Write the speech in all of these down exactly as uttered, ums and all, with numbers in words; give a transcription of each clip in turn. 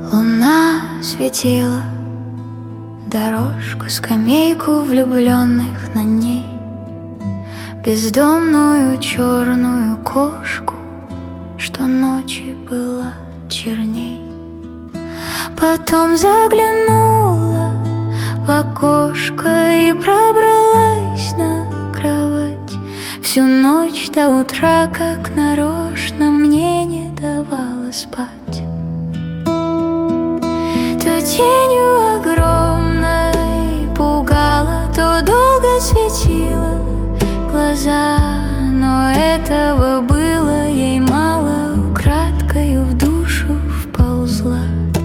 Луна светила дорожку, скамейку влюбленных на ней, бездомную черную кошку, что ночи была черней. Потом заглянула в окошко и пробралась на кровать. Всю ночь до утра, как нарочно, мне не давала спать. То тенью огромной пугала, то долго светила глаза, но этого было ей мало, украдкою в душу вползла.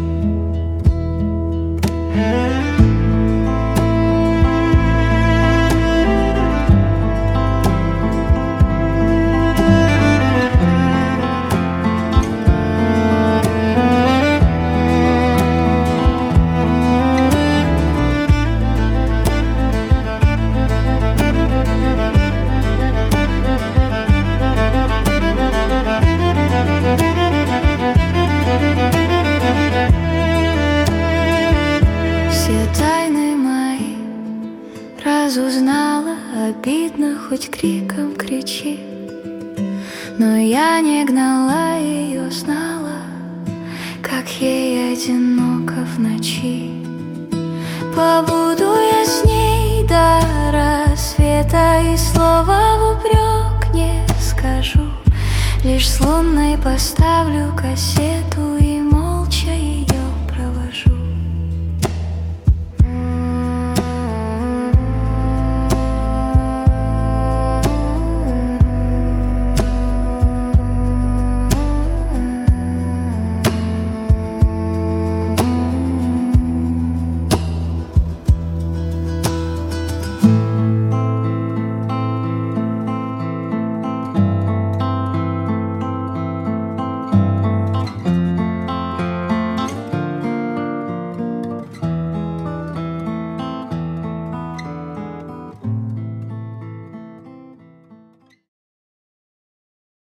Тайны мои разузнала, обидно, хоть криком кричи, но я не гнала ее, знала, как ей одиноко в ночи. Побуду я с ней до рассвета, и слова в упрек не скажу, лишь с лунной поставлю кассету